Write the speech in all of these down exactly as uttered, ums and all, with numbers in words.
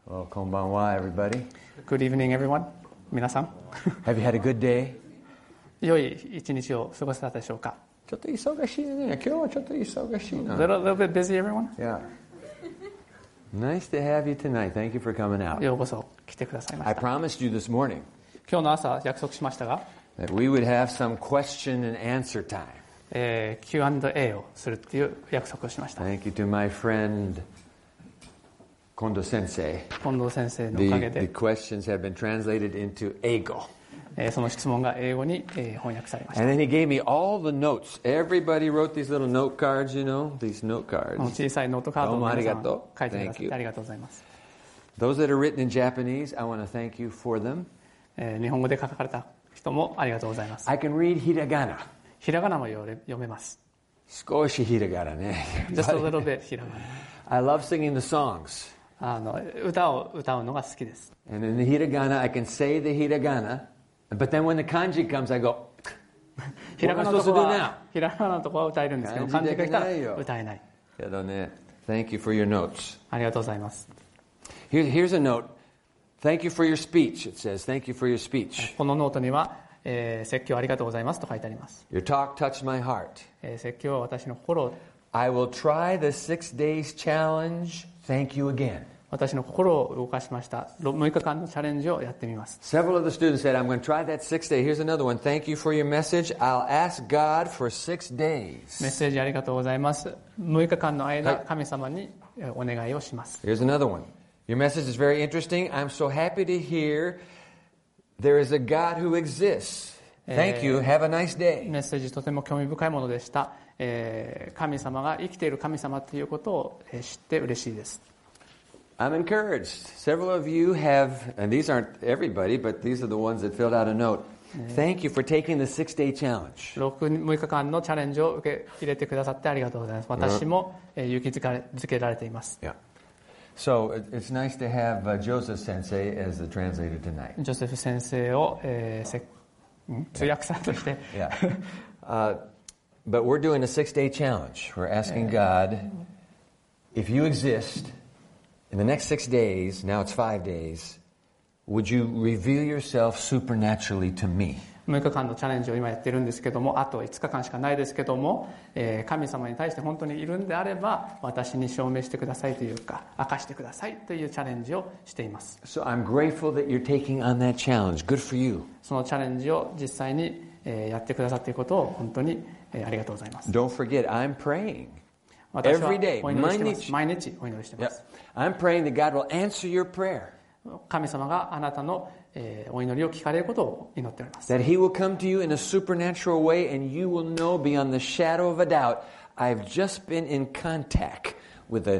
Well, こんばんは everybody. Good evening, everyone. 皆さん。 Have you had a good day? 良い一日を過ごせたでしょうか。 ちょっと忙しいね。今日はちょっと忙しいな。 Little, little bit busy, everyone? Yeah. Nice to have you tonight. Thank you for coming out. ようこそ来てくださいまし I た。 promised you this morning 今日の朝約束しましたが、 that we would have some question and answer time. えー、キューアンドエー をするっていう約束をしました。 Thank you to my friend Kondo Sensei. 近藤先生のおかげ The, the で、 questions have been translated into Eigo. えー、その質問が英語に、えー、翻訳されました。 And then he gave me all the notes. Everybody wrote these little note cards, you know, these note この cards. 小さいノートカードをどうもあり皆さんがとう。 書いてくださ Thank っ you. てありがとうございます。 Those that are written in Japanese, I want to thank you for them. えー、日本語で書かれた人もありがとうございます。 I can read hiragana. ひらがなも読め読めます。 Skoshi hiragana ne. Just a little bit ひらがな。 I love singing the songs. あの歌を歌うのが好きです。 And in the hiragana, I can say the hiragana. But then when the kanji comes, I go, ひらがな What の am I supposed to と do こ now? はひらがなのとこは歌えるんですけど、漢字が来たら歌えない。 Thank you for your notes. ありがとうございます。 Here, here's a note. Thank you for your speech. It says, thank you for your speech. このノートには、えー、説教ありがとうございますと書いてあります。 Your talk touched my heart. えー、説教は私の心を I will try the six days challenge. Thank you again. 私の心を動かしました。むいかかんのチャレンジをやってみます。 Several of the students said, I'm going to try that six day. Here's another one. Thank you for your message. I'll ask God for six メッ days. セージありがとうございます。むいかかんの間、 はい神様にお願いをします。 Here's another one. Your message is very interesting. I'm so happy to hear there is a God who exists. Thank you. Have a nice day. メッセージとても興味深いものでした。えー、神様が生きている神様ということを知って嬉しいです。 I'm encouraged. Several of you have, and these aren't everybody, but these are the ones that filled out a note. Thank you for taking the six-day challenge. むいかかんのチャレンジを受け入れてくださってありがとうございます。私も、えー、勇気づかれづけられています。 Yeah. So it- it's nice to have uh, Joseph Sensei as the translator tonight. ジョセフ先生を、えー、せん通訳さんとして、 Yeah. Uh, but we're doing a six-day challenge. We're asking God, if you exist in the next six days, now it's five days, would you reveal yourself supernaturally to me? むいかかんのチャレンジを今やってるんですけども、あといつかかんしかないですけども、えー、神様に対して本当にいるんであれば、私に証明してくださいというか、明かしてくださいというチャレンジをしています。 So I'm grateful that you're taking on that challenge. Good for you. そのチャレンジを実際に、えー、やってくださっていることを本当に、えー、ありがとうございます。 Don't forget, I'm praying. 私は Every day, お祈りしてます。 毎日。 毎日お祈りしてま Yep. す。 I'm praying that God will answer your prayer. 神様があなたの、えー、お祈りを聞かれることを祈っております。 That He will come to you in a supernatural way and you will know beyond the shadow of a doubt, I've just been in contact with the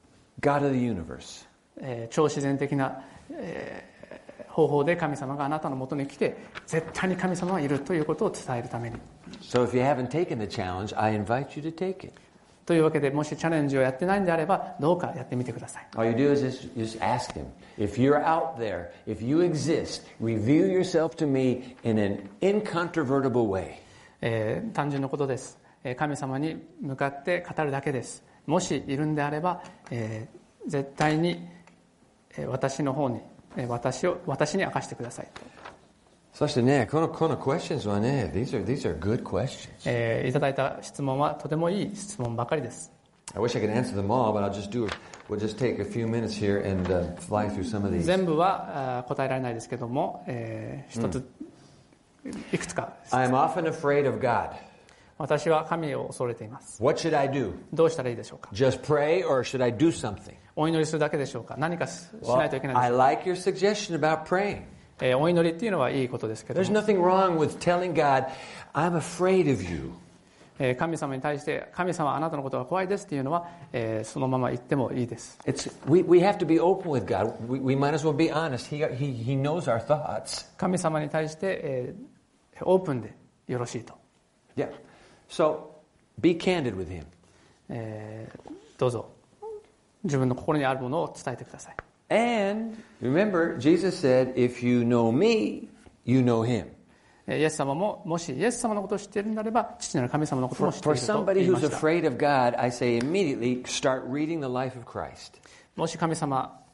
God of the universe. えー、超自然的な、えー、方法で神様があなたのもとに来て、絶対に神様がいるということを伝えるために。 So if you haven't taken the challenge, I invite you to take it. というわけで、もしチャレンジをやってないんであれば、どうかやってみてください。 All you do is just, just ask Him. If you're out there, if you exist, reveal yourself to me in an incontrovertible way. えー、単純なことです。えー、神様に向かって語るだけです。もしいるんであれば、えー、絶対に、えー、私の方に、えー、私を私に明かしてください。 そしてね、この、この questions はね、these are, these are good questions. えー、いただいた質問はとてもいい質問ばかりです。 I wish I could answer them all, but I'll just do, we'll just take a few minutes here and uh, fly through some of these. 全部は答えられないですけども、えー、一つ、うん、いくつか。 I'm often afraid of God. 私は神を恐れています。 What should I do? どうしたらいいでしょうか。 Just pray or should I do something? お祈りするだけでしょうか。何かしない Well, といけないで I しょうか。 like your suggestion about praying. えー、お祈りっていうのはいいことですけど There's も、 nothing wrong with telling God, I'm afraid of you. えー、神様に対して神様あなたのことが怖いですっていうのは、えー、そのまま言ってもいいです。 It's, we, we have to be open with God. We, we might as well be honest. He, he, he knows our thoughts. 神様に対して、えー、オープンでよろしいと。 Yeah. So, be candid with Him. えー、どうぞ自分の心にあるものを伝えてください。 And remember, Jesus said, if you know me, you know Him. イエス様ももしイエス様のことを知っているのであれば父なる神様のことも For, 知ってい for ると somebody 言いま who's した。 afraid of God, I say immediately start reading the life of Christ. もし神様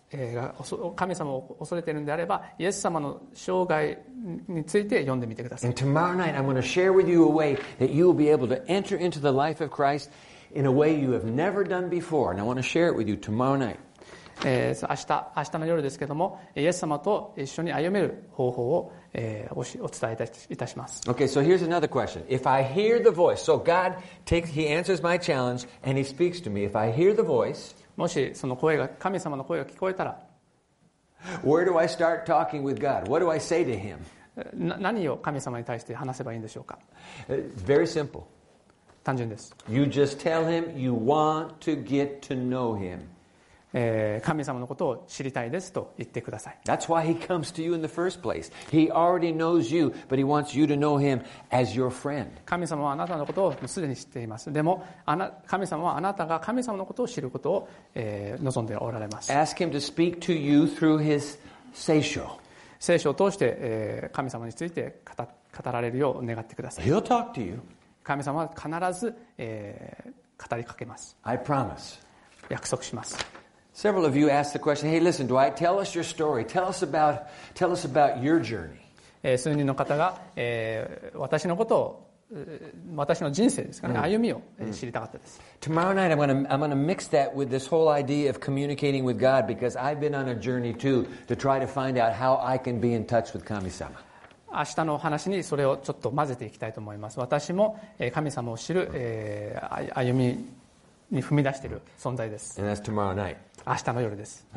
が神様を恐れているのであれば、イエス様の生涯について読んでみてください。 And tomorrow night I'm going to share with you a way that you will be able to enter into the life of Christ in a way you have never done before. And I want to share it with you tomorrow night. えー、明日、明日の夜ですけども、イエス様と一緒に歩める方法を、えー、お, しお伝えいた し, いたします。 Okay, so here's another question. If I hear the voice, so God takes, He answers my challenge and He speaks to me. If I hear the voice, もしその声が、神様の声が聞こえたら、 where do I start talking with God? What do I say to Him? な何を神様に対して話せばいいんでしょうか。 It's very simple. 単純です。 You just tell Him you want to get to know Him. えー、神様のことを知りたいですと言ってください。 That's why He comes to you in the first place. He already knows you, but He wants you to know Him as your friend. 神様はあなたのことをすでに知っています。でもあな神様はあなたが神様のことを知ることを、えー、望んでおられます。 Ask Him to speak to you through His seisho. 聖書を通して、えー、神様について 語, 語られるよう願ってください。 He'll talk to you. 神様は必ず、えー、語りかけます。 I promise. 約束します。 Several of you asked the question, hey, listen, Dwight, tell us your story. Tell us about, tell us about your journey. えー、数人の方が、えー、私のことを、私の人生ですかね、歩みを知りたかったです。 Tomorrow night I'm going to, I'm going to mix that with this whole idea of communicating with God because I've been on a journey too to try to find out how I can be in touch with Kami-sama. 明日の話にそれをちょっと混ぜていきたいと思います。私も神様を知る、えー、歩みに踏み出している存在です。 And that's tomorrow night. 明日の夜です。 はい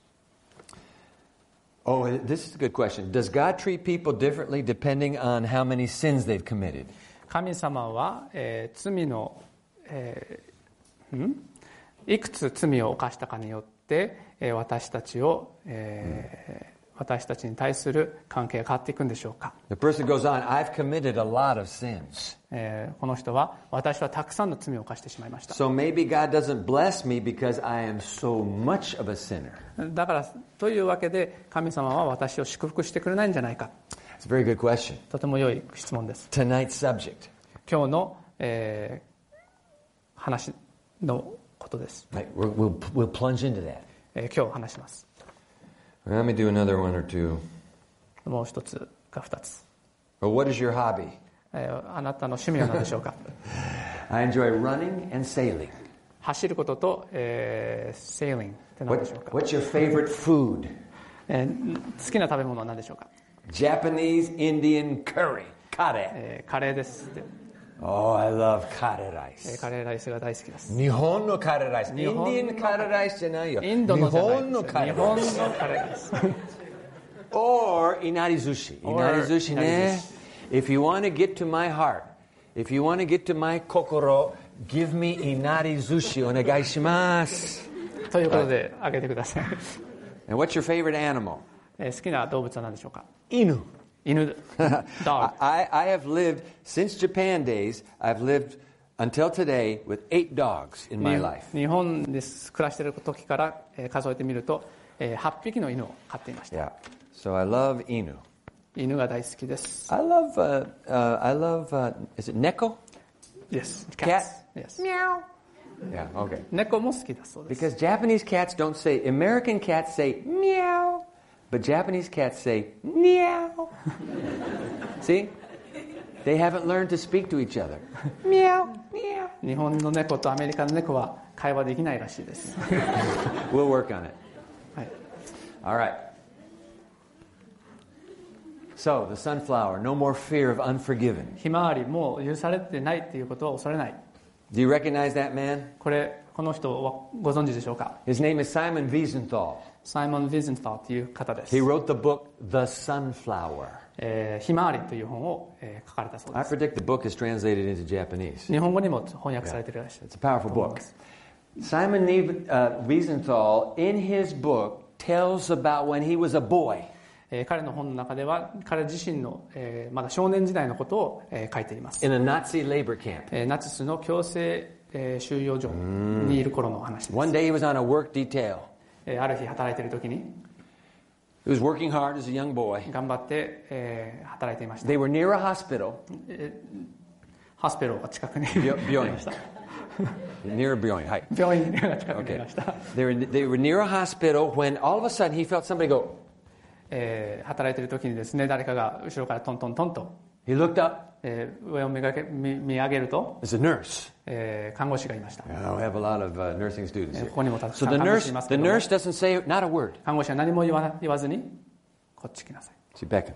。Oh, this is a good question. Does God treat people differently depending on how many sins they've committed? 神様は、えー、罪の、えー、んいくつ罪を犯したかによって、えー、私たちを、えーうん私たちに対する関係が変わっていくんでしょうか。 The person goes on, I've committed a lot of sins. えー、この人は私はたくさんの罪を犯してしまいました。 So maybe God doesn't bless me because I am so much of a sinner. だからというわけで神様は私を祝福してくれないんじゃないか。 It's a very good question. とても良い質問です。 Tonight's subject. 今日の、えー、話のことです。 Right, we'll, we'll, we'll plunge into that. えー、今日話します。 Let me do another one or two. もう一つか二つ。 Well, what is your hobby? えー、あなたの趣味は何でしょうか。 I enjoy running and sailing. 走ることと、えー、sailing って何でしょうか。 What, what's your favorite food? えー、好きな食べ物は何でしょうか。 Japanese Indian curry. Kare. えー、カレーです。 Oh, I love kare え rice. ー、カレーライスが大好きです。 Nihon no kare rice. 日本の Indian kare rice じゃないよ。 インドのじゃないです。 日本のカレー。 日本のカレーです。 Or inari sushi. Or Inari sushi ね。If you want to get to my heart, if you want to get to my kokoro, give me inari sushi. お願いします。 ということで、あげてください。 And what's your favorite animal? えー、好きな動物は何でしょうか。 犬。 犬。Dog. I, I have lived, since Japan days, I've lived until today with eight dogs in my life. 日本で暮らしている時から、えー、数えてみると、えー、はっぴきの犬を飼っていました。 Yeah. So I love inu. 犬が大好きです。 I love, uh, uh, I love, uh, is it neko? Yes. Cat? Yes. Meow. Yeah, okay. 猫も好きだそうです。 Because Japanese cats don't say, American cats say meow, but Japanese cats say meow. See? They haven't learned to speak to each other. Meow, meow. 日本の猫とアメリカの猫は会話できないらしいです。 We'll work on it. はい。 All right. So, the sunflower, no more fear of unforgiven. ひまわりもう許されてないっていうことは恐れない。 Do you recognize that man? これ、この人はご存知でしょうか。 His name is Simon Wiesenthal. サイモン・ヴィゼンターという方です。 He wrote the book, The Sunflower. えー、ひまわりという本を、えー、書かれたそうで I す。 predict the book is translated into Japanese. 日本語にも翻訳されているらしいです。 It's a powerful book. Simon uh, Wiesenthal, in his book, tells about when he was a boy. えー、彼の本の中では彼自身の、えー、まだ少年時代のことを、えー、書いています。 In a Nazi labor camp. えー、ナチスの強制、えー、収容所にいる頃のお話です。 One day he was on a work detail. えー、ある日働いている時に He was working hard as a young boy. 頑張って、えー、働いていました。 They were near a hospital. えー、ハスペロが近くに病院ありました。 Near a病院。はい。 病院が近くにいました。 They were, they were near a hospital when all of a sudden he felt somebody go. えー、働いている時にですね、誰かが後ろからトントントンと。 He looked up. えー、上を見がけ 見, 見上げると、 There's a nurse. えー、看護師がいました。 Yeah, we have a lot of uh, nursing students here. ここにもたくさ So ん the 看護 nurse, 師います the けども、 nurse doesn't say not a word. 看護師は何も言わ言わずに、こっち来なさい。 She beckons.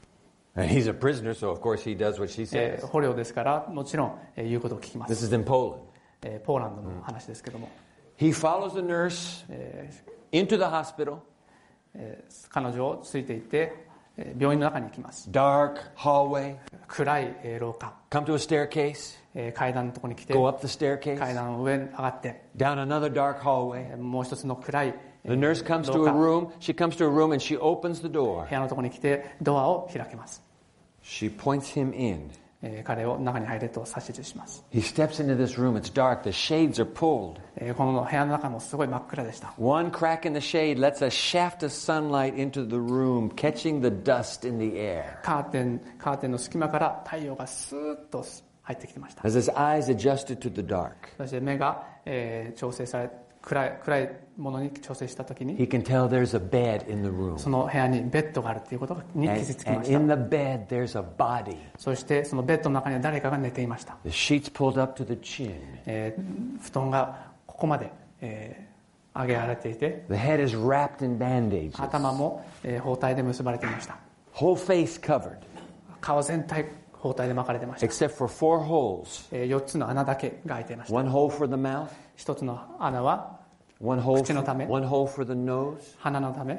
And he's a prisoner, so of course he does what she え says. ー、捕虜ですから、もちろん、えー、言うことを聞きま This す。 is in Poland. えー、ポーランドの話ですけども、 He follows the nurse え into the hospital. ーえー、彼女をついていって、えー、病院の中に行きます。 Dark hallway. 暗い、えー、廊下、 Come to a staircase. えー、階段のところに来て、 Go up the staircase. 階段の上に上がって、 Down another dark hallway. えーもう一つの暗い、え The ー nurse comes 廊 to a 下、 room. She comes to a room and she opens the door. 部屋のところに来てドアを開けます。 She points him in. えー彼を中に入れと指図します。 He steps into this room. It's dark. The shades are pulled. えーこの部屋の中もすごい真っ暗でした。 One crack in the shade lets a shaft of sunlight into the room, catching the dust in the air. カーテンカーテンの隙間から太陽がスーッと入ってきてました。 As his eyes adjusted to the dark, そして目が、えー調整され暗い暗いものに調整したときに、 he can tell there's a bed in the room. その部屋にベッドがあるということに気 And, づきま and した。 in the bed, there's a body. そしてそのベッドの中には誰かが寝ていました。 The sheets pulled up to the chin. えー布団がここまで、えー上げられていて、 The head is wrapped in bandages. 頭も、えー包帯で結ばれていました。 Whole face covered, 顔全体包帯で巻かれてました。 except for four holes. えーよっつの穴だけが開いていました。 One hole for the mouth, 一つの穴は one hole, 口のため。 for, one hole for the nose, 鼻のため、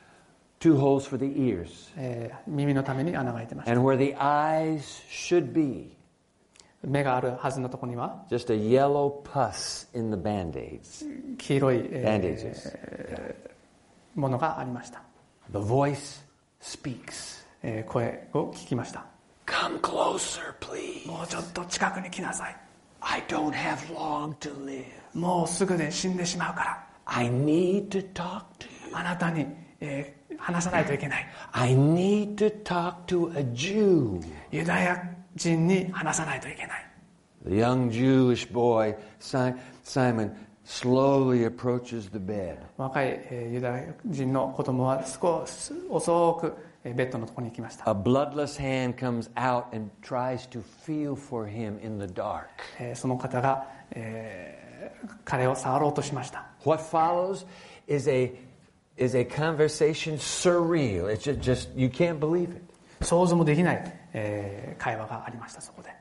two holes for the ears. えー耳のために穴が開いてました。 And where the eyes should be, 目があるはずのところには just a yellow pus in the band-aids. 黄色い、え Bandages. ーものがありました。 The voice speaks. えー声を聞きました。 Come closer, please. もうちょっと近くに来なさい。 I don't have long to live. もうすぐで死んでしまうから。 I need to talk to you. あなたに、えー話さないといけない。 I need to talk to a Jew. ユダヤ人に話さないといけない。 The young Jewish boy, Si- Simon, slowly approaches the bed. 若い、えーユダヤ人の子供は少し遅く、えーベッドのところに行きました。 A bloodless hand comes out and tries to feel for him in the dark. えーその方が、えー彼を触ろうとしました。 What follows is a is a conversation surreal. It's just, just you can't believe it. 想像もできない、えー会話がありました。そこで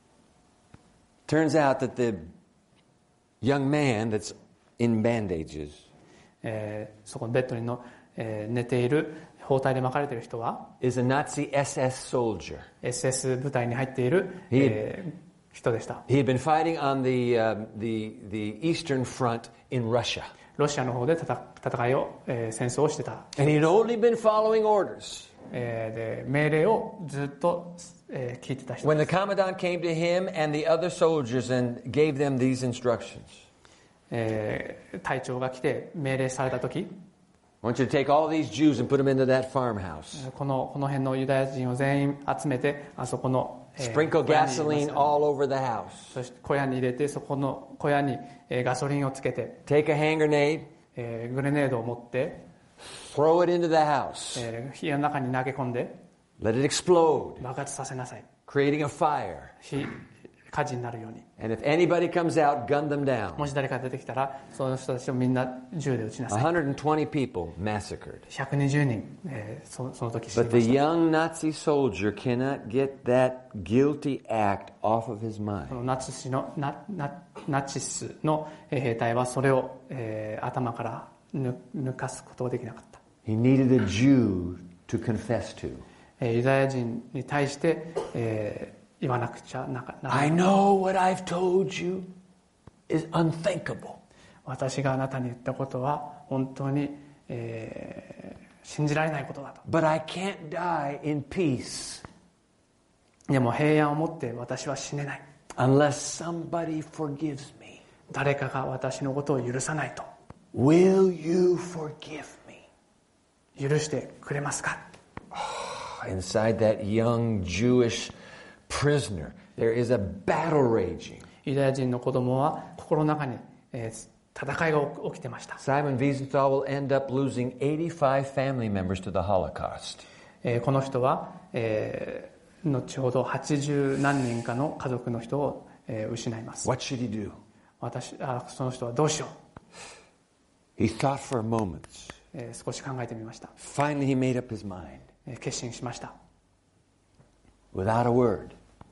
Turns out that the young man that's in bandages えーそこのベッドにの、えー寝ている包帯で巻かれている人は is a Nazi S S soldier. エスエス 部隊に入っている、 いいえー人でした。 He had been fighting on the uh, the the eastern front in Russia, ロシアの方で戦戦いを、えー戦争をしてた、 and he'd only been following orders. えーで命令をずっと、えー聞いてた人 When で the す。 commandant came to him and the other soldiers and gave them these instructions. えー隊長が来て命令された時、 I want you to take all these Jews and put them into that farmhouse. このこの辺のユダヤ人を全員集めてあそこの、えー Sprinkle 小屋に入 gasoline れます all over the house. そして小屋に入れてそこの小屋に、えーガソリンをつけて、 Take a hand grenade, えーグレネードを持って、 throw it into the house. えー部屋の中に投げ込んで Let it explode, 爆発させなさい。 creating a fire. 火火事になるように。 And if anybody comes out, gun them down. もし誰か出てきたらその人たちをみんな銃で撃ちなさい。 one hundred twenty people massacred. ひゃくにじゅうにん、えーそその時死に But ま the した。 young Nazi soldier cannot get that guilty act off of his こ mind. のナチスのナナナチスのえー兵隊はそれを、えー頭から抜抜かすことができなかった。 He needed a Jew to confess to. えーユダヤ人に対して、えー言わなくちゃなかなら I ない。 know what I've told you is unthinkable. 私があなたに言ったことは本当に、えー信じられないことだと。 But I can't die in peace でも平安を持って私は死ねない。 unless somebody forgives me. 誰かが私のことを許さないと。 Will you forgive me? 許してくれますか。 Inside that young Jewish prisoner, there is a battle raging. ユダヤ人の子供は心の中に、えー、戦いが起きてました。 Simon Wiesenthal will end up losing eighty-five family members to the Holocaust. えー、この人は、えー、後ほどはちじゅうなんにんかの家族の人を、えー、失います。 What should he do? 私あその人はどうしよう He thought for a moment. えー、少し考えてみました。 Finally he made up his mind. えー、決心しました。 Without a word.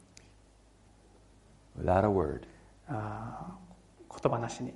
Without a word. あ言葉なしに。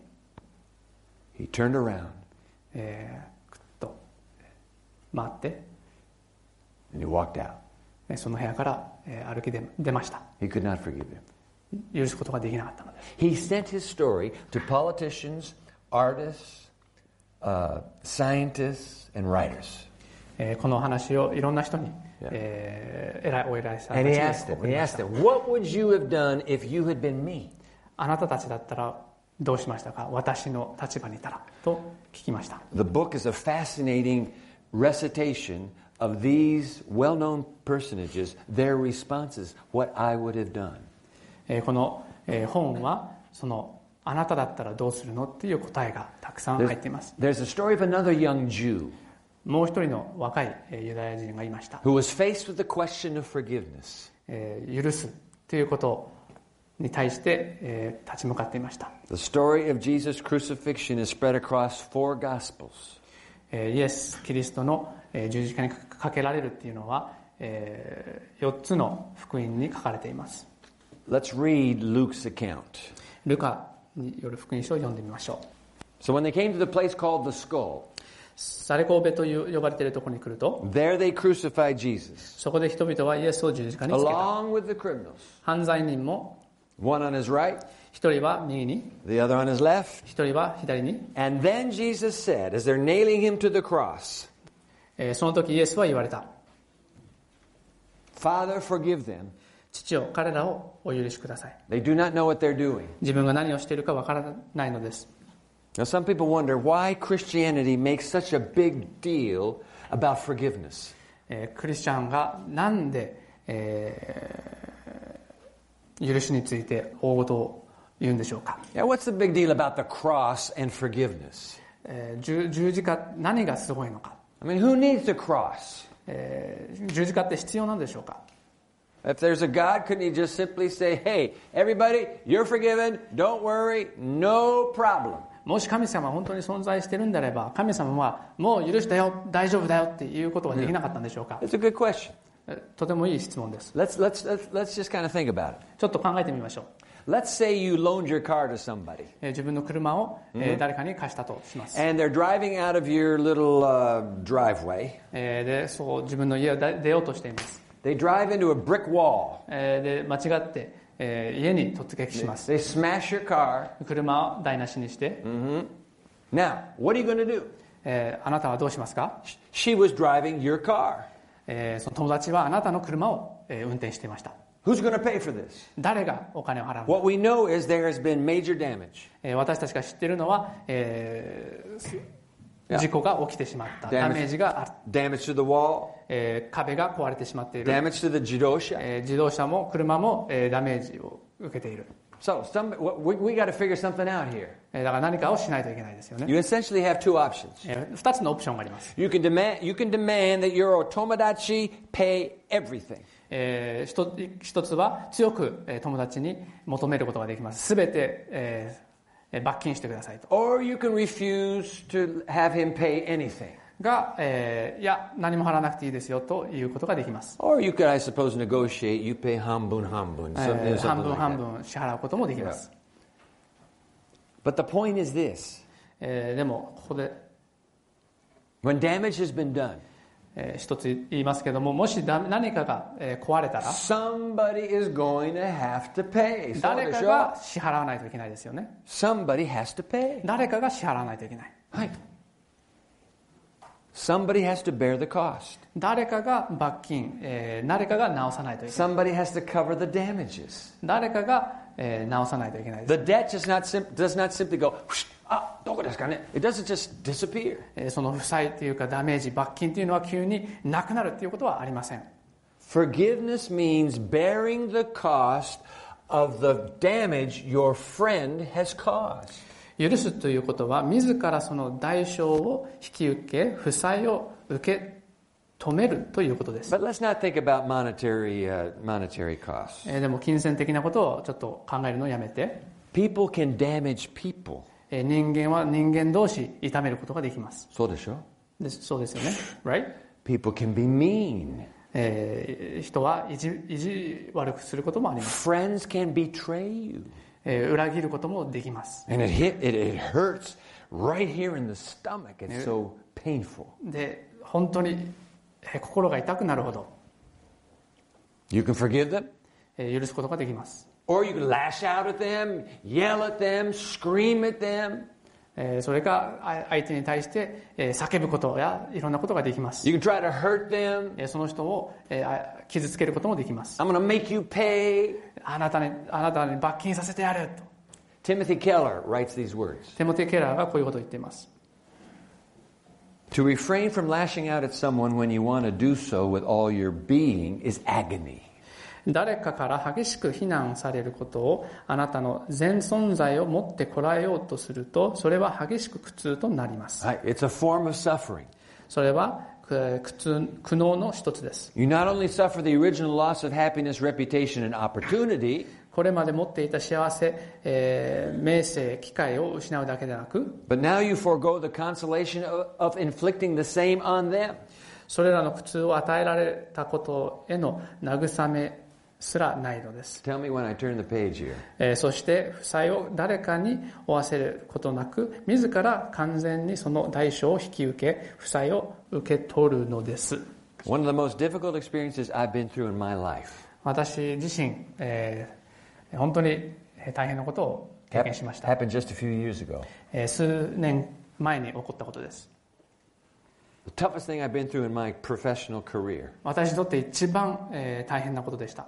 He turned around. えー、くっと回って。 And he walked out. その部屋から、えー、歩き出ました。 He could not forgive him. 許すことができなかったのです。 He sent his story to politicians, artists, uh, scientists, and writers. えー、この話をいろんな人に、yeah. えー、偉いお偉いさんたち And に he asked them, 送り he ま asked した。 them, what would you have done if you had been me? あなたたちだったらどうしましたか？私の立場にいたらと聞きました。 The book is a fascinating recitation of these well-known personages, their responses, what I would have done. えー、この、えー、本はそのあなただったらどうするのっていう答えがたくさん入っています。 There's, there's a story of another young Jew もう一人の若いユダヤ人がいました。 who was faced with the question of forgiveness. えー、許すということに対して、えー、立ち向かっていました。 The story of Jesus' crucifixion is spread across four Gospels. えー、イエス・キリストの、えー、十字架にかけられるっていうのは、えー、よっつの福音に書かれています。 Let's read Luke's account. ルカによる福音書を読んでみましょう。 So when they came to the place called the skull, サレコーベという呼ばれているところに来ると、 there they crucified Jesus, そこで人々はイエスを十字架につけた。 along with the criminals. 犯罪人も One on his right, 一人は右に、 the other on his left. 一人は左に。 And then Jesus said, as they're nailing him to the cross, えー、その時イエスは言われた。 Father, forgive them. 父よ、彼らをお許しください。 They do not know what they're doing. 自分が何をしているかわからないのです。 Now, some people wonder why Christianity makes such a big deal about forgiveness. えー、クリスチャンがなんで、えー、許しについて大事を言うんでしょうか。 Yeah, what's the big deal about the cross and forgiveness? えー、十, 十字架、何がすごいのか。 I mean, who needs the cross? えー、十字架って必要なんでしょうか。 If there's a God, couldn't he just simply say, hey, everybody, you're forgiven, don't worry, no problem. もし神様が本当に存在しているんであれば、神様はもう許したよ、大丈夫だよっていうことはできなかったんでしょうか。 It's a good question. とてもいい質問です。 Let's, let's, let's, let's just kind of think about it. ちょっと考えてみましょう。 Let's say you loaned your car to somebody. えー、自分の車を、えー、誰かに貸したとします。 And they're driving out of your little uh, driveway. えー、で、そう自分の家を出ようとしています。 They drive into a brick wall. えー、で、間違って、えー、家に突撃します。 They smash your car. 車を台無しにして、 Mm-hmm. Now, what are you going to do? えー、あなたはどうしますか？ She was driving your car. えー、その友達はあなたの車を、えー、運転していました。 Who's going to pay for this? 誰がお金を払うのか。 What we know is there has been major damage. えー、私たちが知っているのは、えー、事故が起きてしまった。 Damage. ダメージがある。 Damage to the wall. えー、壁が壊れてしまっている。 Damage to the jidosha. えー、自動車も車も、えー、ダメージを受けている。 So some, we, we got to figure something out here. えー、だから何かをしないといけないですよね。 You essentially have two options. えー、二つのオプションがあります。 You can demand, you can demand that your otomodachi pay everything. えー、一, 一つは強く、えー、友達に求めることができます。すべて、えー、罰金してくださいと。 Or you can refuse to have him pay anything. が、えー、いや何も払わなくていいですよということができます。 Or you could, I suppose, negotiate. You pay hanbun hanbun. え Something, ー、半 something 分 like 半 that. 分支払うこともできます。 But the point is this. えー、でもここで、 When damage has been done, えー、一つ言いますけども、もしだ何かが、えー、壊れたら somebody is going to have to pay. 誰かが支払わないといけないですよね。 Somebody has to pay. 誰かが支払わないといけない。 はい。Somebody has to bear the cost. 誰かが罰金、えー、誰かが直さないといけない。 Somebody has to cover the damages. 誰かが、えー、直さないといけないです。 The debt does not, sim- does not simply go, ah, どこですかね? It doesn't just disappear. えー、その負債というかダメージ、罰金というのは急になくなるということはありません。 Forgiveness means bearing the cost of the damage your friend has caused. 許すということは、自らその代償を引き受け、負債を受け止めるということです。 But let's not think about monetary, uh, monetary costs. えーでも金銭的なことをちょっと考えるのをやめて、 People can damage people. えー人間は人間同士痛めることができます。 そうでしょ？ でそうですよね。Right? People can be mean. えー人は意地、意地悪くすることもあります。 Friends can betray you. えー裏切ることもできます。 And it hit, it, it hurts right here in the stomach. It's so painful. で、本当に、えー心が痛くなるほど、 You can forgive them, えー許すことができます。 or you can lash out at them, yell at them, scream at them. えーそれかあ相手に対して、えー叫ぶことやいろんなことができます。 You can try to hurt them. えーその人を、えーあ傷つけることもできます。 I'm going to make you pay. あなたに、あなたに罰金させてやると。 Timothy Keller writes these words. テモティ・ケラーがこういうことを言っています。 To refrain from lashing out at someone when you want to do so with all your being is agony. 誰かから激しく非難されることをあなたの全存在を持ってこらえようとすると、それは激しく苦痛となります。 Right? It's a form of suffering. それはく苦痛、苦悩の一つです。 You not only suffer the original loss of happiness, reputation, and opportunity, これまで持っていた幸せ、えー名声、機会を失うだけでなく、 but now you forego the consolation of, of inflicting the same on them. それらの苦痛を与えられたことへの慰めすらないのです。 Tell me when I turn the page here. えーそして負債を誰かに負わせることなく、自ら完全にその代償を引き受け、負債を受け取るのです。 One of the most difficult experiences I've been through in my life 私自身、えー本当に大変なことを経験しました。 happened just a few years ago. えー数年前に起こったことです。 The toughest thing I've been through in my professional career. 私にとって一番、えー大変なことでした。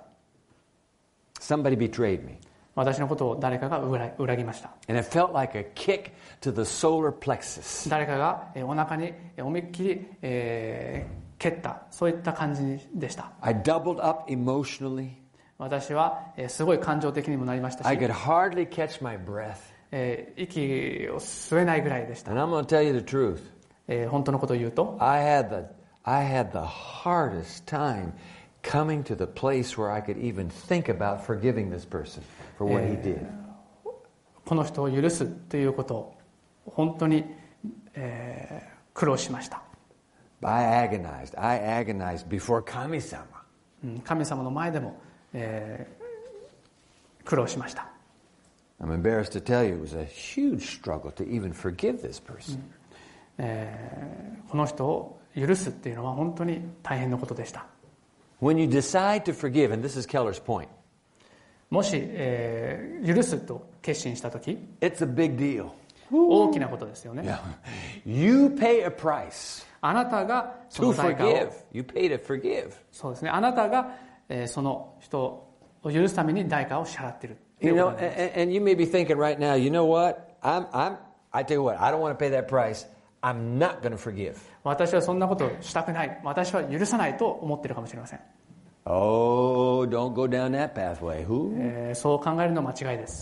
Somebody betrayed me. 私のことを誰かが裏裏切りました。 And it felt like a kick to the solar plexus. 誰かがえーお腹にえー思いっきり、えー蹴った、そういった感じでした。 I doubled up emotionally. 私は、えーすごい感情的にもなりましたし、 I could hardly catch my breath. えー息を吸えないぐらいでした。 And I'm going to tell you the truth. えー本当のことを言うと、 I had the I had the hardest time coming to the place where I could even think about forgiving this person for what he did. この人を許すということを本当に、えー苦労しました。 I agonized. I agonized before Kami-sama. うん神様の前でも、えー苦労しました。 I'm embarrassed to tell you it was a huge struggle to even forgive this person. えーこの人を許すっていうのは本当に大変なことでした。 When you decide to forgive, and this is Keller's point, もし、えー許すと決心したとき、 it's a big deal. 大きなことですよね。 Yeah. You pay a price あなたがそ to の代価を forgive. You pay to forgive. そうですね。あなたが、えーその人を許すために代価を支払っているとい You うこ know, とになります。 and, and you may be thinking right now, you know what? I'm, I'm, I tell you what, I don't want to pay that price. I'm not going to forgive. 私はそんなことをしたくない。私は許さないと思っているかもしれません。 Oh, don't go down that pathway. Who? えーそう考えるのは間違いです。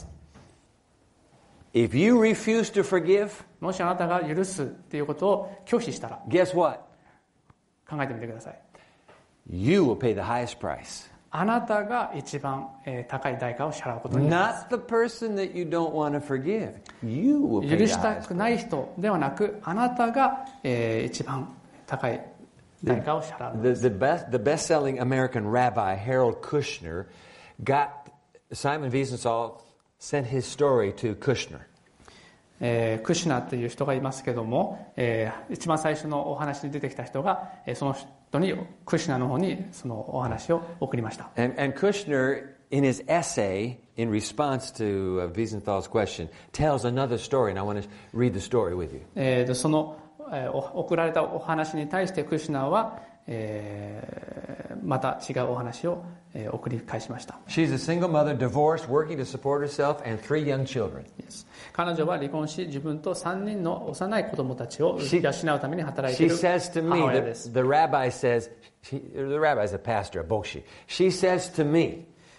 If you refuse to forgive, もしあなたが許すっていうことを拒否したら guess what? 考えてみてください。 You will pay the highest price. あなたが一番、えー高い代価を支払うことになります。 Not the person that you don't want to forgive. You will pay 許 the したく highest price. ない人ではなく、あなたが、えー一番高い代価を支払う。 The, the, best, the best-selling American rabbi, Harold Kushner, got Simon Wiesenthal sent his story to Kushner. えークシュナという人がいますけども、えー一番最初のお話に出てきた人が、えーその人にクシュナの方にそのお話を送りました。 And, and Kushner, in his essay, in response to uh, Wiesenthal's question, tells another story, and I want to read the story with you. えーでその、えーお送られたお話に対してクシュナは、えーまた違うお話を、えー送り返しました。 She's a single mother, divorced, working to support herself and three young children. Yes. 彼女は離婚し、自分とさんにんの幼い子供たちを She- 養うために働いてい She る says to 母 me, 親 the, です the rabbi says, she, the rabbi's a pastor, a bokshi. She says to me,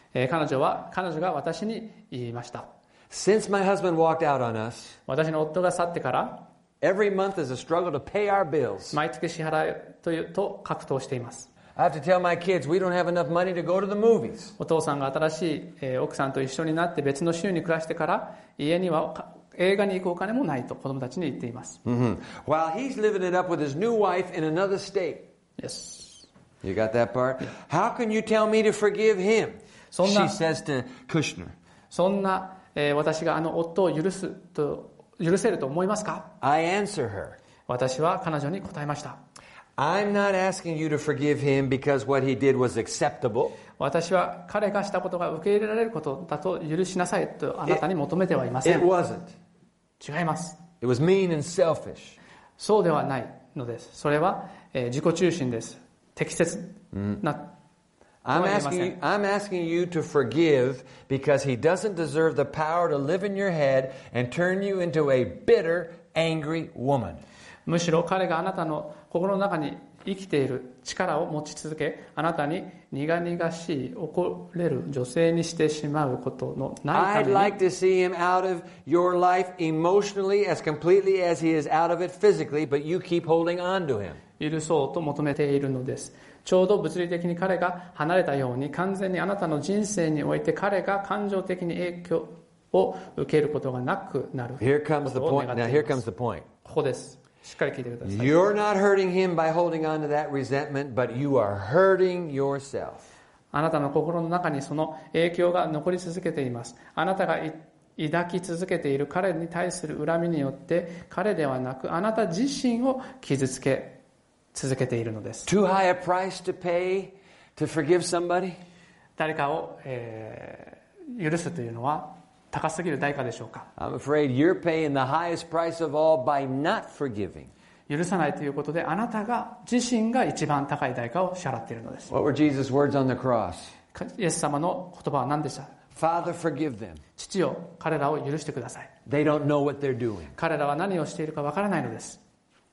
えー彼女は、彼女が私に言いました。 Since my husband walked out on us, 私の夫が去ってから、 every month is a struggle to pay our bills. 毎月支払いというと格闘しています。 I have to tell my kids we don't have enough money to go to the movies. お父さんが新しい、えー奥さんと一緒になって別の州に暮らしてから、家にはか映画に行くお金もないと子供たちに言っています。 Mm-hmm. While he's living it up with his new wife in another state. Yes. You got that part? How can you tell me to forgive him? そんな She says to Kushner. そんな、えー私があの夫を許すと、許せると思いますか？ I answer her. 私は彼女に答えました。 I'm not asking you to forgive him because what he did was acceptable. 私は彼がしたことが受け入れられることだと許しなさいとあなたに求めてはいませ It ん。 wasn't. 違います。 It was mean and selfish. そうではないのです。それは、えー自己中心です。適切な、と I'm は言えま asking せ you, ん。 I'm asking you to forgive because he doesn't deserve the power to live in your head and turn you into a bitter, angry woman. むしろ彼があなたの心の中に生きている力を持ち続け、あなたに苦々しい怒れる女性にしてしまうことのない I'd ため like に、 to see him out of your life emotionally as completely as he is out of it physically, but you keep holding on to him. 許そうと求めているのです。ちょうど物理的に彼が離れたように、完全にあなたの人生において彼が感情的に影響を受けることがなくなる。 Here comes the ことを point. 願 Now ってい here ま comes す。 the point. ここです。しっかり聞いてください。 You're not hurting him by holding on to that resentment, but you are hurting yourself. あなたの心の中にその影響が残り続けています。あなたが抱き続けている彼に対する恨みによって、彼ではなくあなた自身を傷つけ続けているのです。 Too high a price to pay to forgive somebody? 誰かを、えー許すというのは高すぎる代価でしょうか。 I'm afraid you're paying the highest price of all by not forgiving. 許さないということで、あなたが自身が一番高い代価を支払っているのです。 What were Jesus' words on the cross? イエス様の言葉は何でした？ Father, forgive them. 父よ、彼らを許してください。 They don't know what they're doing. 彼らは何をしているかわからないのです。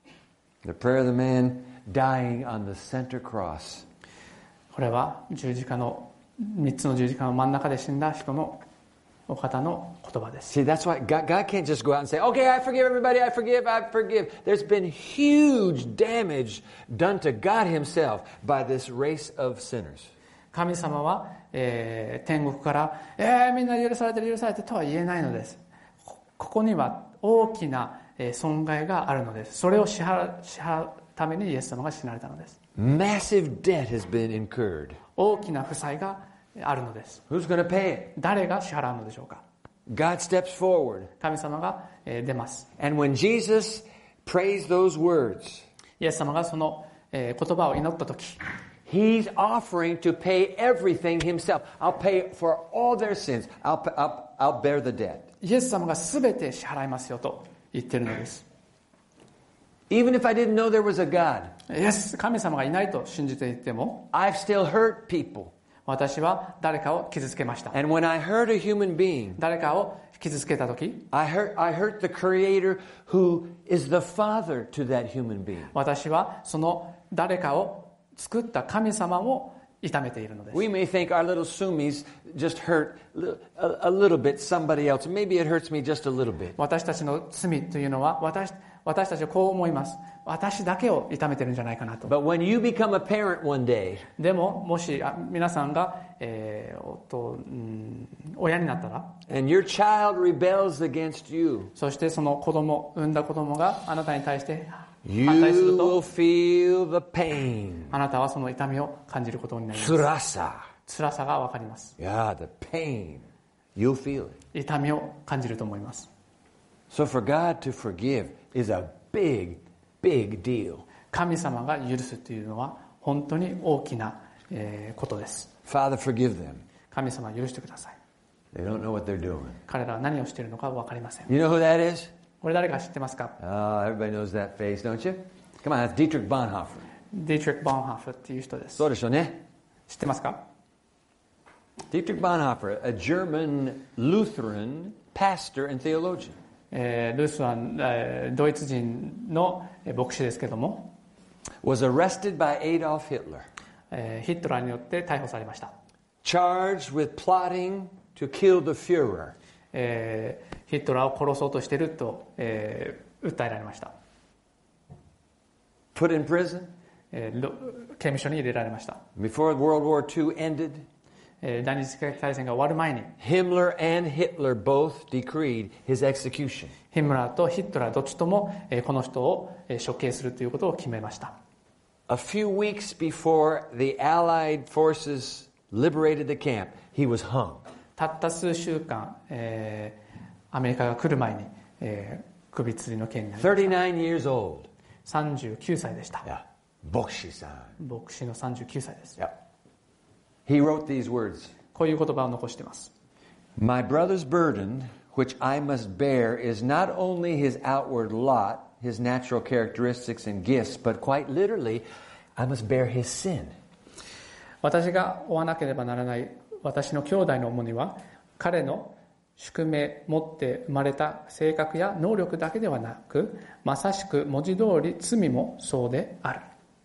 The prayer of the man dying on the center cross. これは十字架の三つの十字架の真ん中で死んだ人のお方の言葉です。 See, that's why God, God can't just go out and say, okay, I forgive everybody, I forgive, I forgive. There's been huge damage done to God himself by this race of sinners. 神様は、えー天国から「えー、みんな許されてる許されてる」とは言えないのです。こここには大きな、えー損害があるのです。それを支払う、支払うためにイエス様が死なれたのです。 Massive debt has been incurred. 大きな負債があるのです。 Who's going to pay it? 誰が支払うのでしょうか。 God steps forward. 神様が、えー出ます。 And when Jesus prays those words, イエス様がその、えー言葉を祈った時、 he's offering to pay everything himself. I'll pay for all their sins. I'll, I'll, I'll bear the debt. イエス様が全て支払いますよと言っているのです。 Even if I didn't know there was a God, イエス、神様がいないと信じていても、 I've still hurt people. 私は誰かを傷つけました。 And when I hurt a human being, 誰かを傷つけた時、 I hurt, I hurt the Creator who is the Father to that human being. 私はその誰かを作った神様を痛めているのです。 We may think our little sumis just hurt a, a little bit somebody else. Maybe it hurts me just a little bit. 私たちの罪というのは、私私たちはこう思います。私だけを痛めてるんじゃないかなと。 But when you become a parent one day, でも、もしあ皆さんが、えーおっとうん親になったら、 and your child rebels against you, そしてその子供、産んだ子供があなたに対して you 反対する will と、 feel the pain. あなたはその痛みを感じることになります。 Thrasa. 辛さがわかります。 Yeah, the pain. You'll feel it. 痛みを感じると思います。 So for God to forgive is a big, big deal. 神様が許すというのは本当に大きな、えーことです。 Father, forgive them. 神様許してください。 They don't know what they're doing. 彼らは何をしているのか分かりません。 You know who that is? これ誰か知ってますか？ Oh, everybody knows that face, don't you? Come on, that's Dietrich Bonhoeffer. ディートリック・ボンハーフっていう人です。 そうでしょうね。 知ってますか？ Dietrich Bonhoeffer, a German Lutheran pastor and theologian. えールースは、えードイツ人の牧師ですけども、 Was arrested by Adolf Hitler. えーヒットラーによって逮捕されました。 charged with plotting to kill the Führer. えー、ヒトラーを殺そうとしていると、えー、訴えられました。 Put in prison. えー、刑務所に入れられました。 Before World War Two ended, えー、第二次世界大戦が終わる前に Himmler and Hitler both decreed his execution. ヒムラーとヒトラーどっちとも、えー、この人を、えー、処刑するということを決めました。 A few weeks before the Allied forces liberated the camp, he was hung. たった数週間、えー、アメリカが来る前に、えー、首吊りの刑になりました。 thirty-nine years old. さんじゅうきゅうさいでした。 Yeah. 牧師さん。 牧師のさんじゅうきゅうさいです。 Yeah. He wrote these words. こういう言葉を残しています。 My brother's burden, which I must bear, is not only his outward lot, his natural characteristics and gifts, but quite literally, I must bear his sin. 私が負わなければならない私の兄弟の重荷は、彼の宿命持って生まれた性格や能力だけではなく、まさしく文字通り罪もそうである。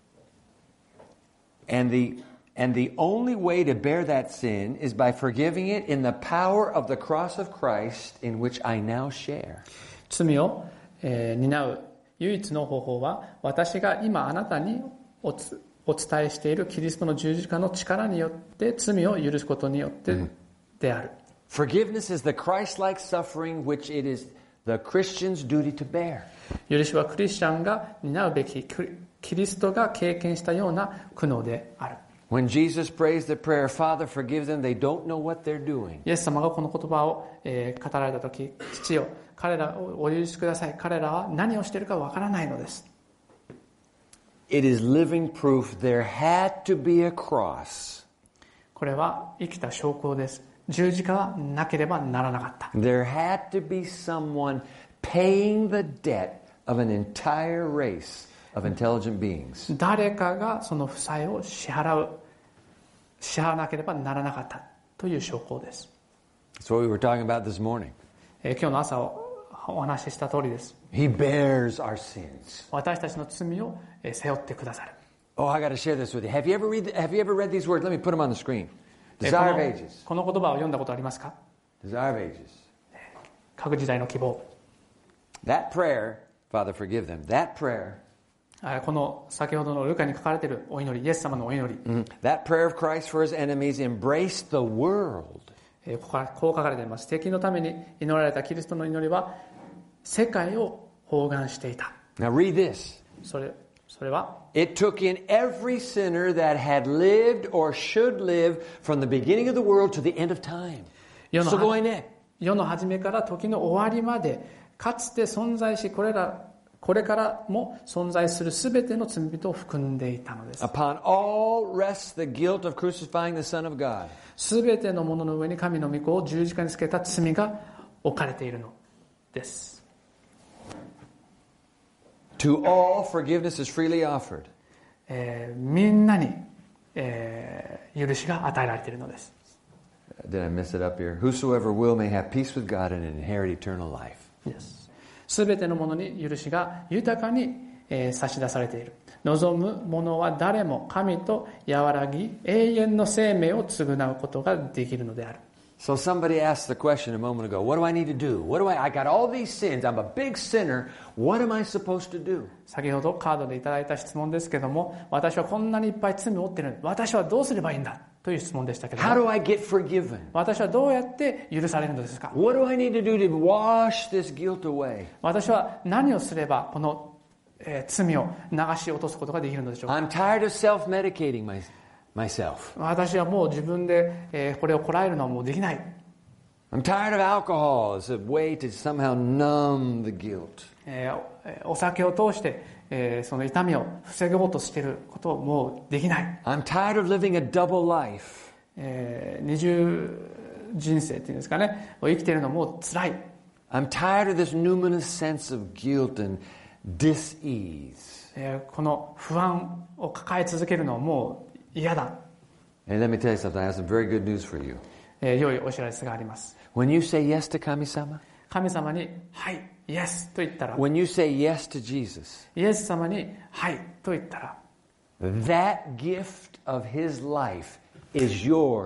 And the And the only way to bear that sin is by forgiving it in the power of the cross of Christ in which I now share. 罪を、えー、担う唯一の方法は、私が今あなたにおつお伝えしているキリストの十字架の力によって罪を許すことによってである。 Forgiveness is the Christ-like suffering which it is the Christian's duty to bear. 許しはクリスチャンが担うべきキリストが経験したような苦悩である。 When Jesus prays the prayer, Father, forgive them, they don't know what they're doing. イエス様がこの言葉を、えー、語られたとき、父よ、彼らをお許しください。彼らは何をしているかわからないのです。 It is living proof there had to be a cross. これは生きた証拠です。十字架はなければならなかった。 There had to be someone paying the debt of an entire race of intelligent beings. 誰かがその負債を支払う。支払わなければならなかったという証拠です。 That's what we were talking about this morning. えー、今日の朝お話しした通りです。 He bears our sins. 私たちの罪を背負ってくださる。 Oh, I got to share this with you. Have you ever read? Have you ever read these words? Let me put them on the screen. Desire of ages. この言葉を読んだことありますか？ Desire of ages. 各時代の希望。 That prayer, Father, forgive them. That prayer. この先ほどのルカに書かれているお祈り、イエス様のお祈り。 Mm-hmm. That prayer of Christ for his enemies embraced the world. こここう書かれています。敵のために祈られたキリストの祈りは世界を包含していた。 Now read this. それ、それは It took in every sinner that had lived or should live from the beginning of the world to the end of time. すごいね。 世の初めから時の終わりまで、かつて存在し、これらこれからも存在するすべての罪人を含んでいたのです。 Upon all rests the guilt of crucifying the Son of God. すべてのものの上に神の御子を十字架につけた罪が置かれているのです。 To all forgiveness is freely offered. えー、みんなに、えー、許しが与えられているのです。 Did I mess it up here? Whosoever will may have peace with God and inherit eternal life. Yes. すべてのものに許しが豊かに、えー、差し出されている。望む者は誰も神と和らぎ永遠の生命を償うことができるのである。 So somebody asked the question a moment ago, what do I need to do? What do I, I got all these sins. I'm a big sinner. What am I supposed to do? 先ほどカードでいただいた質問ですけども、私はこんなにいっぱい罪を負っている。私はどうすればいいんだという質問でしたけども、 How do I get forgiven? 私はどうやって許されるのですか？ What do I need to do to wash this guilt away? 私は何をすればこの、えー、罪を流し落とすことができるのでしょうか？ I'm tired of self-medicating my, myself. 私はもう自分で、えー、これをこらえるのはもうできない。 I'm tired of alcohol as a way to somehow numb the guilt. えー、お酒を通して、えー、その痛みを防ごうとしていることをもうできない。 I'm tired of living a double life. えー、二重人生っていうんですかね、生きているのも辛い。 I'm tired of this numinous sense of guilt and dis-ease. えー、この不安を抱え続けるのはもう嫌だ。 And let me tell you something. I have some very good news for you. えー、良いお知らせがあります。 When you say yes to Kami-sama, 神様にはいイエスと言ったら、 when you say yes to Jesus, イエス様にはいと言ったら、 that gift of his life is yours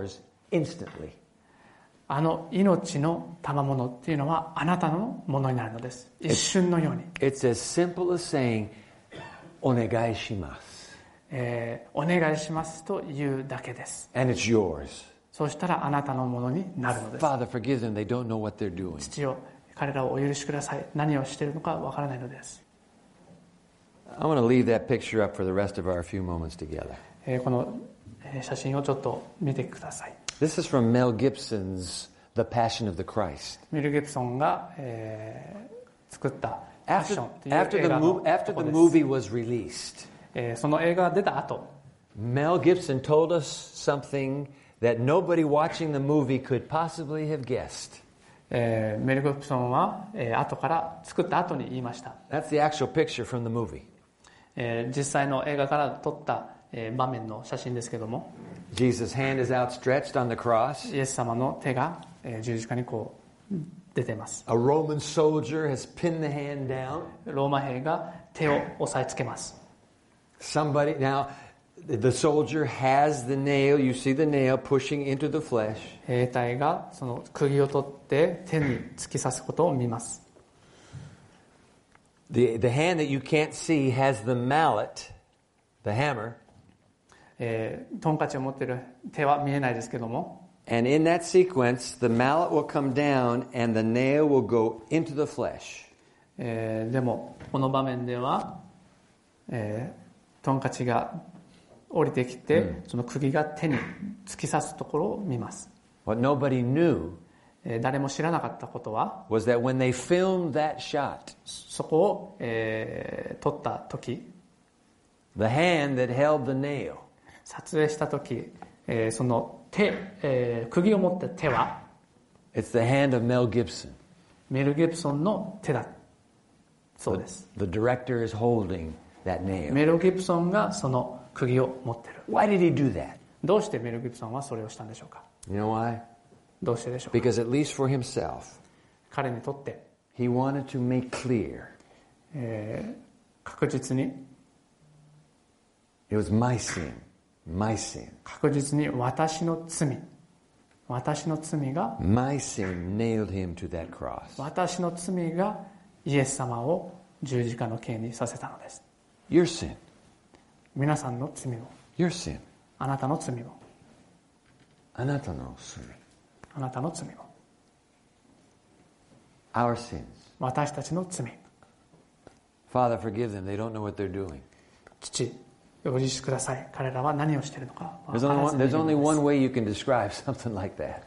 instantly. あの命の賜物っていうのはあなたのものになるのです。一瞬のように。 It's as simple as saying, お願いします。 えー、お願いしますというだけです。 And it's yours. そうしたらあなたのものになるのです。 Father, forgive them. They don't know what they're doing. 父よ、彼らをお許しください。何をしているのかわからないのです。 I want to leave that picture up for the rest of our few moments together. えー、この写真をちょっと見てください。 This is from Mel Gibson's The Passion of the Christ. メル・ギブソンが、えー、作った「パッション」という After 映 the 画の mo- after とこ the です。 movie was released, えーその映画が出た後、 Mel Gibson told us something that nobody watching the movie could possibly have guessed. えーメル・ギブソンは、えー後から作った後に言いました。 That's the actual picture from the movie. えー実際の映画から撮った、えー場面の写真ですけども、 Jesus' hand is outstretched on the cross. イエス様の手が、えー十字架にこう出ています。 A Roman soldier has pinned the hand down. ローマ兵が手を押さえつけます。 Somebody, now, the soldier has the nail. You see the nail pushing into the flesh. 兵隊がその釘を取って手に突き刺すことを見ます。 The, the hand that you can't see has the mallet, the hammer. えートンカチを持っている手は見えないですけども、 And in that sequence, the mallet will come down and the nail will go into the flesh. えーでもこの場面では、えートンカチが降りてきて、その釘が手に突き刺すところを見ます。 What nobody knew えー誰も知らなかったことは、 was that when they filmed that shot, そこを、えー撮った時、 the hand that held the nail 撮影した時、えーその手、えー釘を持った手は it's the hand of Mel Gibson. メル・ギブソンの手だそうです。 The director is holding that nail. メル・ギブソンがその釘を持ってる。 Why did he do that? どうしてメル・ギブソンはそれをしたんでしょうか。 You know why? どうしてでしょうか。 Because at least for himself, 彼にとって、 he wanted to make clear えー確実に it was my sin, my sin. 確実に私の罪私の罪が My sin nailed him to that cross. 私の罪がイエス様を十字架の刑にさせたのです。 Your sin, 皆さんの罪も your sin. あなたの罪もあなたの罪。 あなたの罪も Our sins. 私たちの罪。 Father, forgive them. They don't know what they're doing. 父、お許しください。彼らは何をしているのか There's 分 only から one, ずにい there's る only のです one way you can describe something like that.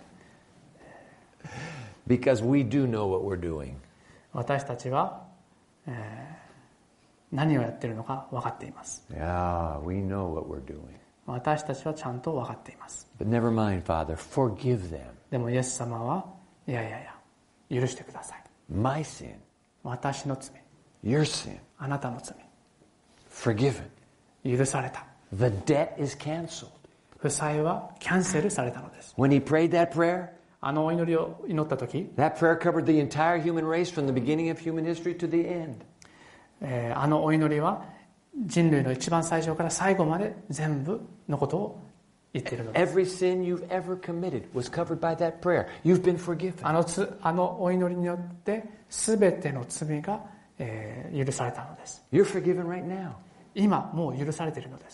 Because we do know what we're doing. 私たちは、えー何をやっているのか分かっています。 Yeah, we know what we're doing. 私たちはちゃんと分かっています。 But never mind, Father. Forgive them. でもイエス様はいやいやいや許してください。 My sin, 私の罪、 your sin, あなたの罪 forgiven. 許された。 The debt is canceled. 負債はキャンセルされたのです。 When he prayed that prayer, あのお祈りを祈った時、 that prayer covered the entire human race from the beginning of human history to the end. えーあのお祈りは人類の一番最初から最後まで全部のことを言っているのです。 Every sin you've ever committed was covered by that prayer. You've been forgiven. あのつあのお祈りによって全ての罪が、えー許されたのです。 You're forgiven right now. 今もう許されているのです。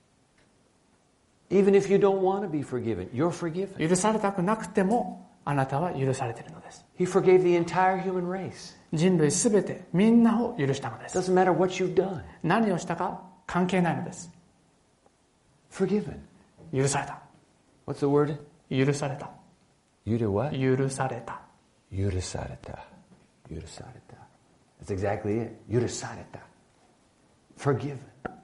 Even if you don't want to be forgiven, you're forgiven. 許されたくなくてもあなたは許されているのです。 He forgave the entire human race. 人類すべてみんなを許したのです。 Doesn't matter what you've done. 何をしたか関係ないのです。 Forgiven. 許された。 What's the word? 許された。 You do what? 許された。 Yurusareta. Yurusareta. That's exactly it. Yurusareta. Forgiven.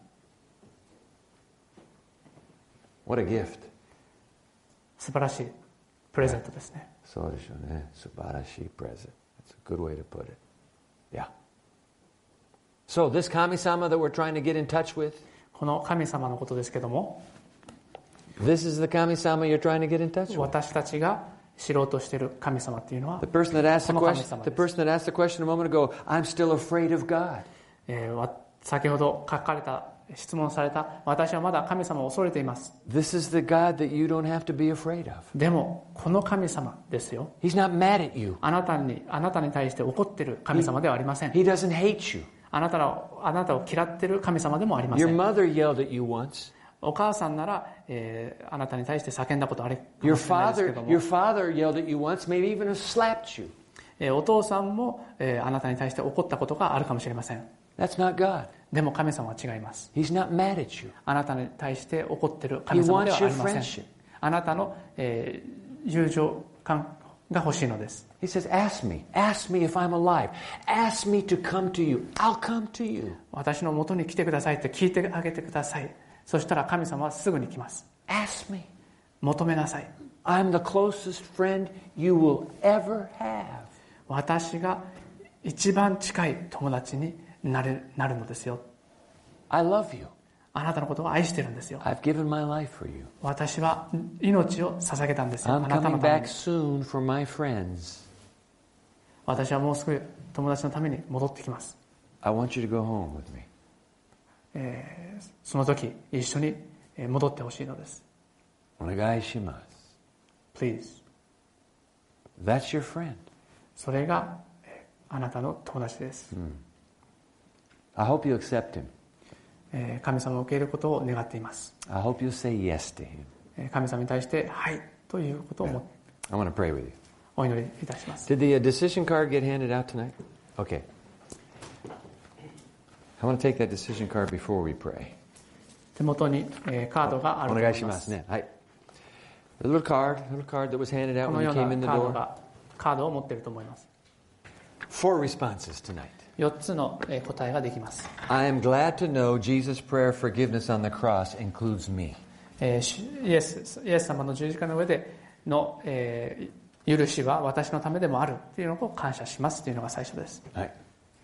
What a gift. 素晴らしいプレゼントですね。 そうでしょうね。素晴らしいプレゼント。That's a good way to put it. Yeah. So this Kami-sama that we're trying to get in touch with, この神様のことですけども、 this is the Kami-sama you're trying to get in touch with. 私たちが知ろうとしている神様っていうのは The、person that asked the この神 question, 様 the です。 person that asked the question a moment ago, I'm still afraid of God. えーわ先ほど書かれた、 質問された。私はまだ神様を恐れています。 This is the God that you don't have to be afraid of. でもこの神様ですよ。 He's not mad at you. あなたにあなたに対して怒っている神様ではありません。 He doesn't hate you. あなたのあなたを嫌っている神様でもありませ Your ん。 mother yelled at you once. お母さんなら、えー、あなたに対して叫んだことあれかも Your しれないですけ father, ども、 your father yelled at you once, maybe even slapped you. えー、お父さんも、えー、あなたに対して怒ったことがあるかもしれません。 That's not God. でも神様は違います。 He's not mad at you. あなたに対して怒っている神様ではありま He wants your せん friendship. あなたの、えー、友情感が欲しいのです。 He says, ask me. Ask me if I'm alive. Ask me to come to you. I'll come to you. 私の元に来てくださいって聞いてあげてください。そしたら神様はすぐに来ます。 Ask me. 求めなさい。 I'm the closest friend you will ever have. 私が一番近い友達になれ、なるのですよ。 I love you. あなたのことを愛してるんですよ。 I've given my life for you. 私は命を捧げたんですよ。あ I'm なたの coming ため back に。 soon for my friends. 私はもうすぐ友達のために戻ってきます。 I want you to go home with me. えー、その時一緒に戻ってほしいのです。 Onegaishimasu. Please。 That's your friend. それがえーあなたの友達です。 I hope you accept him. えー神様を受け入れることを願っています。 I hope you say yes to him. えー神様に対してはいということを思って I want to pray with you. お祈りいたします。 Did the uh, decision card get handed out tonight? Okay. I want to take that decision card before we pray. 手元に、えーカードがあると思います。 Onegaishimasu. Hi. The little card, little card that was handed out この when よ you う came in な the カード door. がカードを持っていると思います。 Four responses tonight. よっつのえー答えができます。 I am glad to know Jesus' prayer forgiveness on the cross includes me. えーしイエスイエス様の十字架の上での、えー許しは私のためでもあるというのを感謝しますというのが最初です。 Right.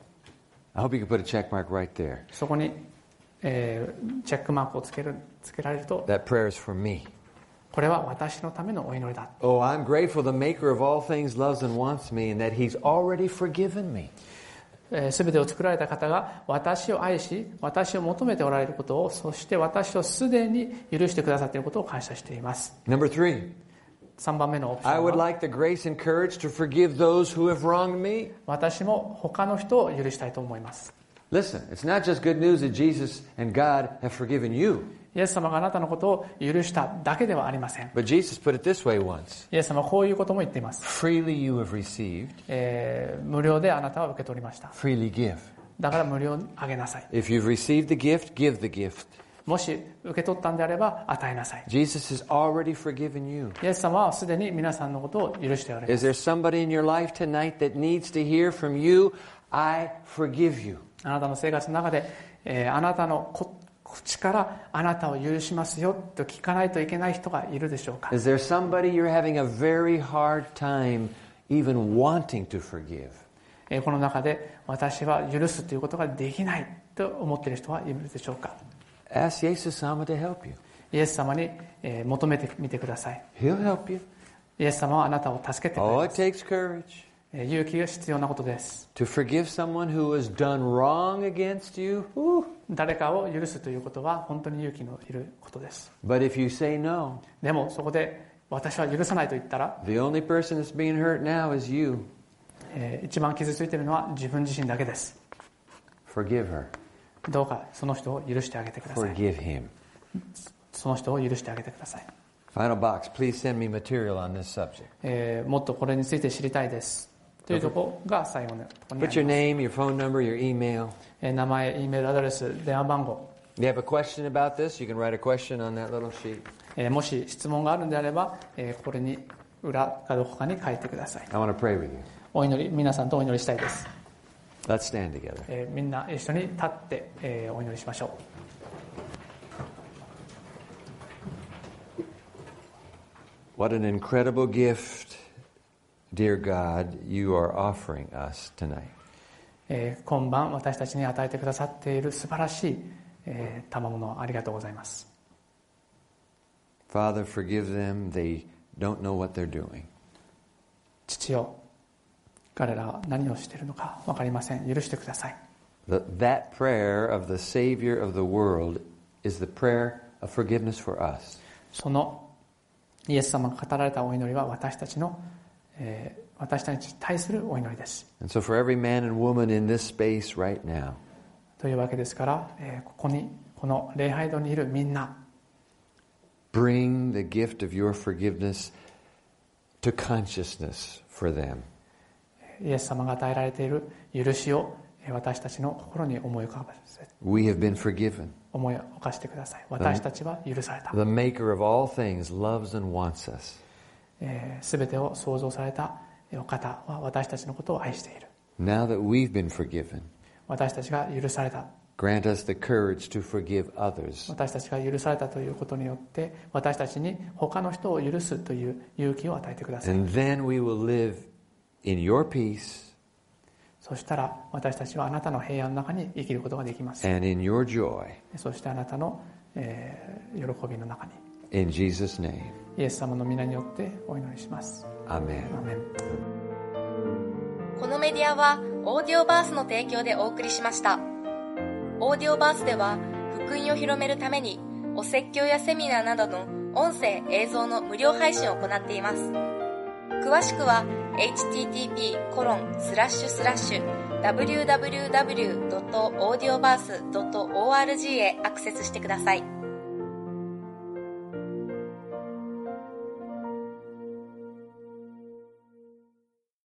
I hope you can put a check mark right there. そこに、えーチェックマークをつけるつけられると、 That prayer is for me. これは私のためのお祈りだ。 Oh, I'm grateful the maker of all things loves and wants me and that he's already forgiven me. すべてを作られた方が私を愛し、私を求めておられることを、そして私をすでに許してくださっていることを感謝しています。 Number three. さんばんめのオプシ I ョン would は、 like the grace and courage to forgive those who have wronged me. 私も他の人を許したいと思います。 Listen, it's not just good news that Jesus and God have forgiven you. イエス様があなたのことを許しただけではありません。 But Jesus put it this way once. イエス様はこういうことも言っています。 Freely you have received, えー無料であなたは受け取りました。 freely give. だから無料にあげなさい。 If you've received the gift, give the gift. もし受け取ったんであれば与えなさい。 Jesus has already forgiven you. イエス様はすでに皆さんのことを許しておられま Is す。 there somebody in your life tonight that needs to hear from you, I forgive you? あなたの生活の中で、えーあなたのこ口からあなたを許しますよと聞かないといけない人がいるでしょうか。 Is there somebody you're having a very hard time even wanting to forgive? えーこの中で私は許すということができないと思っている人はいるでしょうか。 Ask Jesus Sama to help you. イエス様に、えー求めてみてください。 He'll help you. イエス様はあなたを助けてくれ Oh, ま it す。 takes courage えー勇気が必要なことです。 to forgive someone who has done wrong against you. Whew. 誰かを許すということは本当に勇気のいることです。 But if you say no, でもそこで私は許さないと言ったら、 the only person that's being hurt now is you. えー一番傷ついているのは自分自身だけです。 Forgive her. どうかその人を許してあげてください。 Forgive him. その人を許してあげてください。 Final box. Please send me material on this subject. えーもっとこれについて知りたいですというところが最後のところにあ Put your ります。 name, your phone number, your email. えー名前、Eメールアドレス、電話番号、 If you have a question about this, you can write a question on that little sheet. えーもし質問があるんであれば、えーこれに裏かどこかに書いてください。 I want to pray with you. お祈り、皆さんとお祈りしたいです。 Let's stand together. えーみんな一緒に立って、えーお祈りしましょう。 What an incredible gift, dear God, you are offering us tonight. えー今晩私たちに与えてくださっている素晴らしい、えー賜物をありがとうございます。 Father, forgive them. They don't know what they're doing. 父よ、彼らは何をしているのか分かりません。許してください。 The, that prayer of the Savior of the world is the prayer of forgiveness for us. そのイエス様が語られたお祈りは私たちの、えー、私たちに対するお祈りです。 And so for every man and woman in this space right now, というわけですから、えー、ここにこの礼拝堂にいるみんな、 bring the gift of your forgiveness to consciousness for them. イエス様が与えられている許しを私たちの心に思い浮かべて、 We have been forgiven. 思い起こしてください。私たちは許された。 The maker of all things loves and wants us. すべてを創造されたお方は私たちのことを愛している。 Now that we've been forgiven, 私たちが許された。 grant us the courage to forgive others. 私たちが許されたということによって私たちに他の人を許すという勇気を与えてください。 And then we will live in your peace, そしたら私たちはあなたの平安の中に生きることができます。 and in your joy. そしてあなたの、えー、喜びの中に。 In Jesus' name. イエス様の皆によってお祈りします。 Amen. アーメン。 このメディアはオーディオバースの提供でお送りしました。オーディオバースでは福音を広めるためにお説教やセミナーなどの音声映像の無料配信を行っています。詳しくは エイチティーティーピーコロンスラッシュスラッシュダブリューダブリューダブリュードットオーディオバースドットオーアールジー へアクセスしてください。